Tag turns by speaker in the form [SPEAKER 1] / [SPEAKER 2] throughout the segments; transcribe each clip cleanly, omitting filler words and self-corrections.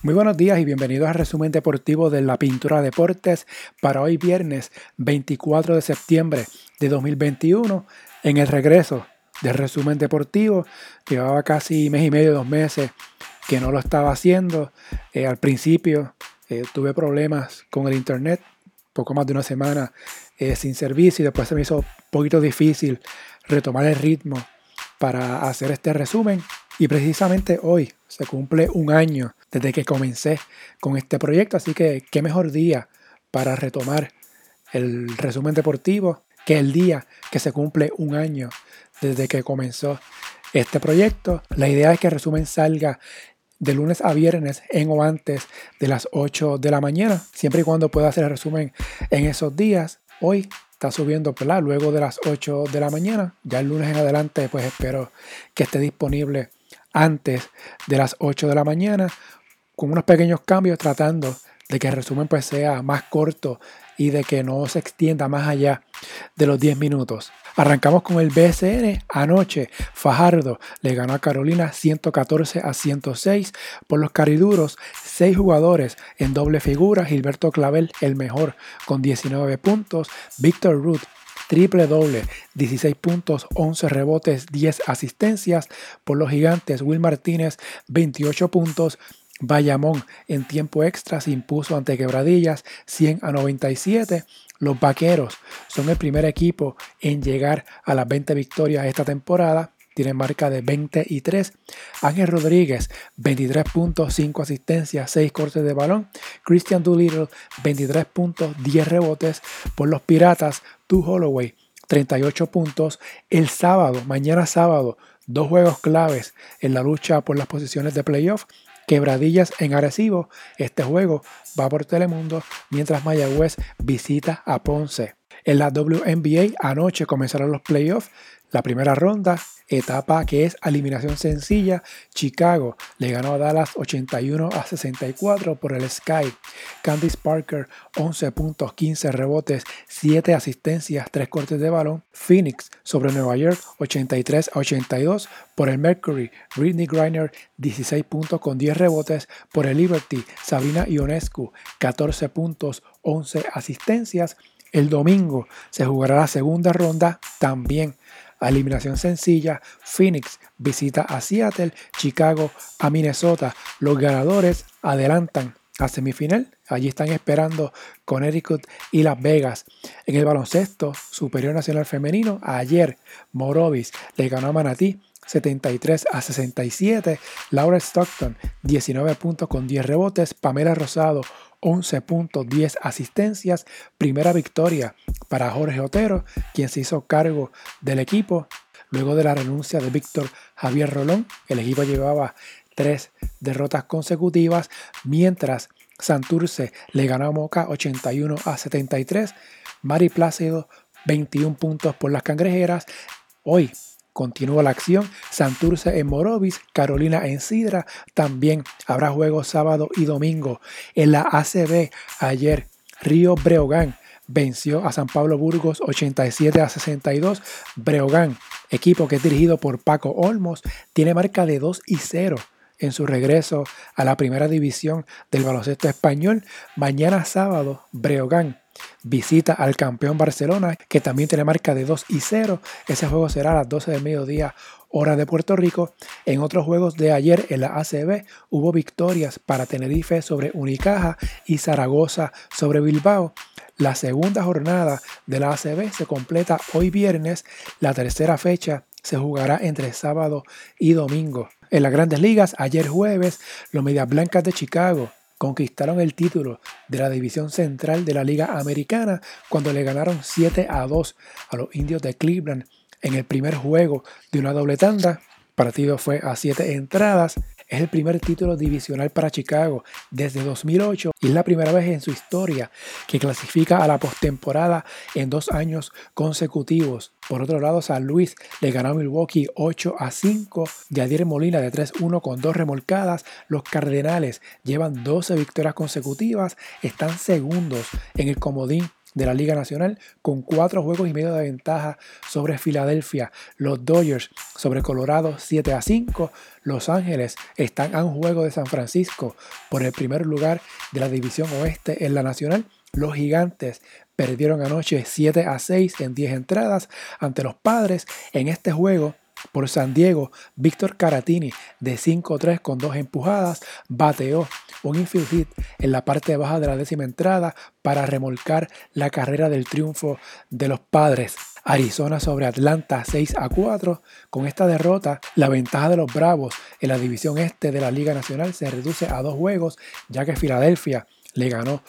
[SPEAKER 1] Muy buenos días y bienvenidos al resumen deportivo de La Pintura Deportes para hoy viernes 24 de septiembre de 2021 en el regreso del resumen deportivo. Llevaba casi mes y medio, 2 meses que no lo estaba haciendo. Al principio tuve problemas con el internet, poco más de una semana sin servicio y después se me hizo un poquito difícil retomar el ritmo para hacer este resumen. Y precisamente hoy se cumple un año desde que comencé con este proyecto, así que qué mejor día para retomar el resumen deportivo que el día que se cumple un año desde que comenzó este proyecto. La idea es que el resumen salga de lunes a viernes en o antes de las 8 de la mañana, siempre y cuando pueda hacer el resumen en esos días. Hoy está subiendo, ¿verdad?, luego de las 8 de la mañana. Ya el lunes en adelante pues espero que esté disponible antes de las 8 de la mañana, con unos pequeños cambios, tratando de que el resumen pues sea más corto y de que no se extienda más allá de los 10 minutos. Arrancamos con el BCN. Anoche Fajardo le ganó a Carolina 114-106 por los cariduros. 6 jugadores en doble figura. Gilberto Clavel el mejor con 19 puntos. Víctor Root triple doble, 16 puntos, 11 rebotes, 10 asistencias. Por los Gigantes, Will Martínez 28 puntos. Bayamón en tiempo extra se impuso ante Quebradillas 100-97. Los Vaqueros son el primer equipo en llegar a las 20 victorias esta temporada. Tienen marca de 20-3. Ángel Rodríguez, 23 puntos, 5 asistencias, 6 cortes de balón. Christian Doolittle, 23 puntos, 10 rebotes. Por los Piratas, Tu Holloway, 38 puntos. El sábado, mañana sábado, 2 juegos claves en la lucha por las posiciones de playoff. Quebradillas en Arecibo. Este juego va por Telemundo, mientras Mayagüez visita a Ponce. En la WNBA anoche comenzaron los playoffs, la primera ronda, etapa que es eliminación sencilla. Chicago le ganó a Dallas 81-64 por el Sky. Candice Parker, 11 puntos, 15 rebotes, 7 asistencias, 3 cortes de balón. Phoenix sobre Nueva York 83-82 por el Mercury. Brittney Griner, 16 puntos con 10 rebotes. Por el Liberty, Sabrina Ionescu, 14 puntos, 11 asistencias. El domingo se jugará la segunda ronda, también a eliminación sencilla. Phoenix visita a Seattle, Chicago a Minnesota. Los ganadores adelantan a semifinal. Allí están esperando Connecticut y Las Vegas. En el baloncesto superior nacional femenino, ayer Morovis le ganó a Manatí 73-67. Laura Stockton, 19 puntos con 10 rebotes. Pamela Rosado, 11 puntos, 10 asistencias. Primera victoria para Jorge Otero, quien se hizo cargo del equipo luego de la renuncia de Víctor Javier Rolón. El equipo llevaba 3 derrotas consecutivas, mientras Santurce le ganó a Moca 81-73. Mari Plácido, 21 puntos por las Cangrejeras. Hoy continúa la acción. Santurce en Morovis, Carolina en Sidra. También habrá juegos sábado y domingo. En la ACB, ayer Río Breogán venció a San Pablo Burgos 87-62. Breogán, equipo que es dirigido por Paco Olmos, tiene marca de 2-0 en su regreso a la primera división del baloncesto español. Mañana sábado, Breogán visita al campeón Barcelona, que también tiene marca de 2-0. Ese juego será a las 12 del mediodía, hora de Puerto Rico. En otros juegos de ayer en la ACB hubo victorias para Tenerife sobre Unicaja y Zaragoza sobre Bilbao. La segunda jornada de la ACB se completa hoy viernes. La tercera fecha se jugará entre sábado y domingo. En las Grandes Ligas, ayer jueves, los Medias Blancas de Chicago conquistaron el título de la división central de la Liga Americana cuando le ganaron 7-2 a los Indios de Cleveland en el primer juego de una doble tanda. El partido fue a 7 entradas. Es el primer título divisional para Chicago desde 2008 y es la primera vez en su historia que clasifica a la postemporada en 2 años consecutivos. Por otro lado, San Luis le ganó a Milwaukee 8-5. Yadier Molina de 3-1 con 2 remolcadas. Los Cardenales llevan 12 victorias consecutivas. Están segundos en el comodín de la Liga Nacional con 4 juegos y medio de ventaja sobre Filadelfia. Los Dodgers sobre Colorado 7-5. Los Ángeles están a un juego de San Francisco por el primer lugar de la División Oeste en la Nacional. Los Gigantes perdieron anoche 7-6 en 10 entradas ante los Padres. En este juego, por San Diego, Víctor Caratini de 5-3 con 2 empujadas bateó un infield hit en la parte baja de la 10ª entrada para remolcar la carrera del triunfo de los Padres. Arizona sobre Atlanta 6-4. Con esta derrota, la ventaja de los Bravos en la división este de la Liga Nacional se reduce a 2 juegos, ya que Filadelfia le ganó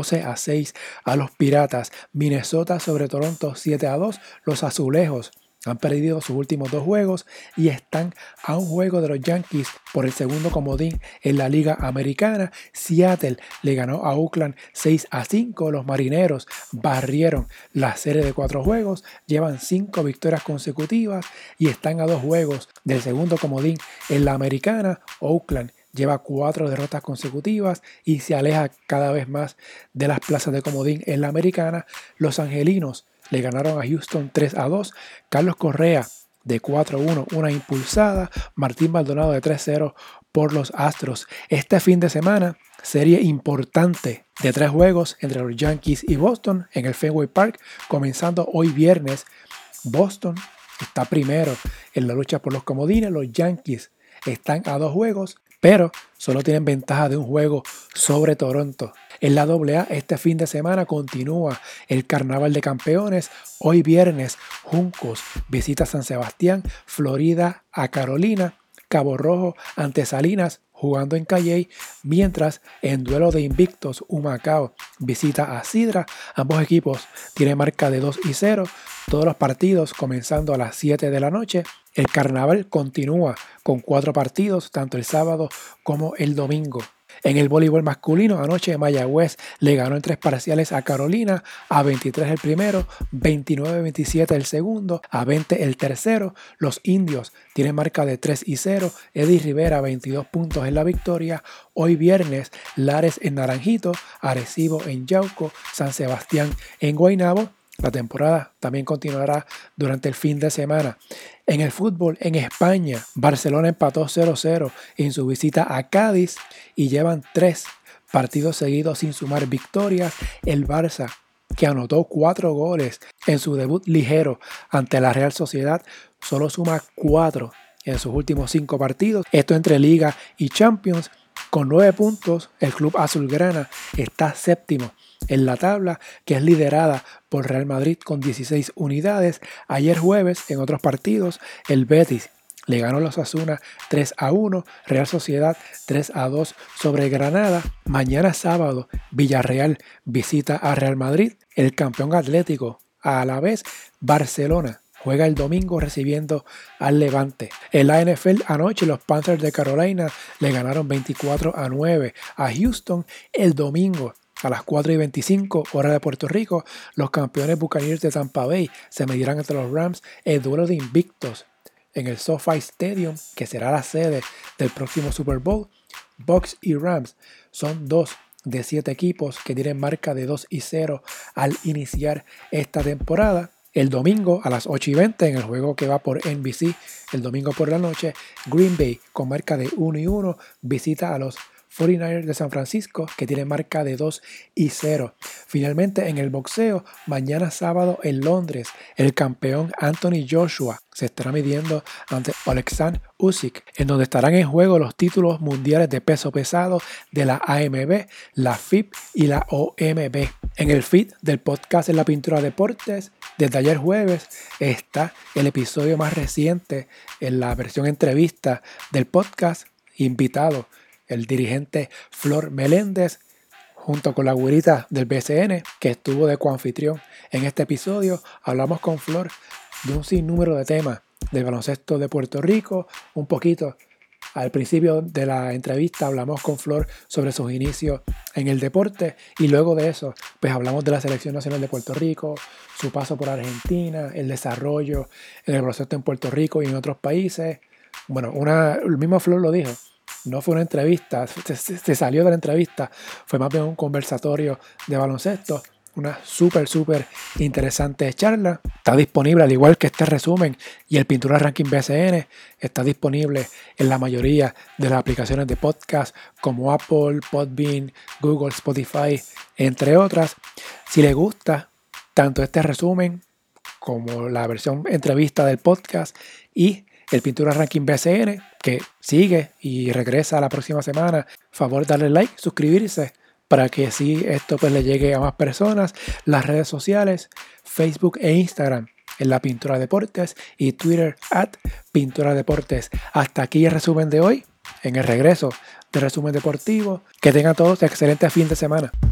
[SPEAKER 1] 12-6 a los Piratas. Minnesota sobre Toronto 7-2. Los Azulejos han perdido sus últimos 2 juegos y están a un juego de los Yankees por el segundo comodín en la Liga Americana. Seattle le ganó a Oakland 6-5. Los Marineros barrieron la serie de 4 juegos, llevan 5 victorias consecutivas y están a 2 juegos del segundo comodín en la Americana. Oakland lleva 4 derrotas consecutivas y se aleja cada vez más de las plazas de comodín en la Americana. Los Angelinos le ganaron a Houston 3-2. Carlos Correa de 4-1, una impulsada. Martín Maldonado de 3-0 por los Astros. Este fin de semana, serie importante de 3 juegos entre los Yankees y Boston en el Fenway Park, comenzando hoy viernes. Boston está primero en la lucha por los comodines. Los Yankees están a 2 juegos, pero solo tienen ventaja de un juego sobre Toronto. En la AA, este fin de semana continúa el Carnaval de Campeones. Hoy viernes, Juncos visita San Sebastián, Florida a Carolina, Cabo Rojo ante Salinas jugando en Calley, mientras en duelo de invictos Humacao visita a Sidra. Ambos equipos tienen marca de 2-0. Todos los partidos comenzando a las 7 de la noche. El carnaval continúa con 4 partidos, tanto el sábado como el domingo. En el voleibol masculino, anoche Mayagüez le ganó en 3 parciales a Carolina, a 23 el primero, 29-27 el segundo, a 20 el tercero. Los indios tienen marca de 3-0, Eddie Rivera 22 puntos en la victoria. Hoy viernes, Lares en Naranjito, Arecibo en Yauco, San Sebastián en Guaynabo. La temporada también continuará durante el fin de semana. En el fútbol, en España, Barcelona empató 0-0 en su visita a Cádiz y llevan 3 partidos seguidos sin sumar victorias. El Barça, que anotó 4 goles en su debut ligero ante la Real Sociedad, solo suma 4 en sus últimos 5 partidos. Esto entre Liga y Champions. Con 9 puntos, el club azulgrana está séptimo en la tabla, que es liderada por Real Madrid con 16 unidades. Ayer jueves, en otros partidos, el Betis le ganó a los Osasuna 3-1, Real Sociedad 3-2 sobre Granada. Mañana sábado, Villarreal visita a Real Madrid. El campeón atlético, a la vez, Barcelona, juega el domingo recibiendo al Levante. En la NFL anoche los Panthers de Carolina le ganaron 24-9 a Houston. El domingo a las 4:25 hora de Puerto Rico, los campeones Buccaneers de Tampa Bay se medirán entre los Rams el duelo de invictos en el SoFi Stadium, que será la sede del próximo Super Bowl. Bucs y Rams son 2 de 7 equipos que tienen marca de 2-0 al iniciar esta temporada. El domingo a las 8:20 en el juego que va por NBC, el domingo por la noche, Green Bay con marca de 1-1 visita a los 49ers de San Francisco, que tiene marca de 2-0. Finalmente, en el boxeo, mañana sábado en Londres, el campeón Anthony Joshua se estará midiendo ante Alexander Usyk, en donde estarán en juego los títulos mundiales de peso pesado de la AMB, la FIB y la OMB. En el feed del podcast En la Pintura Deportes, desde ayer jueves, está el episodio más reciente en la versión entrevista del podcast, invitado el dirigente Flor Meléndez, junto con la güerita del BCN, que estuvo de coanfitrión en este episodio. Hablamos con Flor de un sinnúmero de temas del baloncesto de Puerto Rico. Un poquito al principio de la entrevista hablamos con Flor sobre sus inicios en el deporte, y luego de eso pues hablamos de la Selección Nacional de Puerto Rico, su paso por Argentina, el desarrollo en el baloncesto en Puerto Rico y en otros países. Bueno, el mismo Flor lo dijo. No fue una entrevista, se salió de la entrevista, fue más bien un conversatorio de baloncesto. una súper interesante charla. Está disponible, al igual que este resumen y el Pintura Ranking BCN, está disponible en la mayoría de las aplicaciones de podcast como Apple, Podbean, Google, Spotify, entre otras. Si les gusta tanto este resumen como la versión entrevista del podcast y el Pintura Ranking BCN, que sigue y regresa la próxima semana, favor darle like, suscribirse para que así esto pues le llegue a más personas. Las redes sociales, Facebook e Instagram en La Pintura Deportes y Twitter @Pintura Deportes. Hasta aquí el resumen de hoy, en el regreso de Resumen Deportivo. Que tengan todos excelente fin de semana.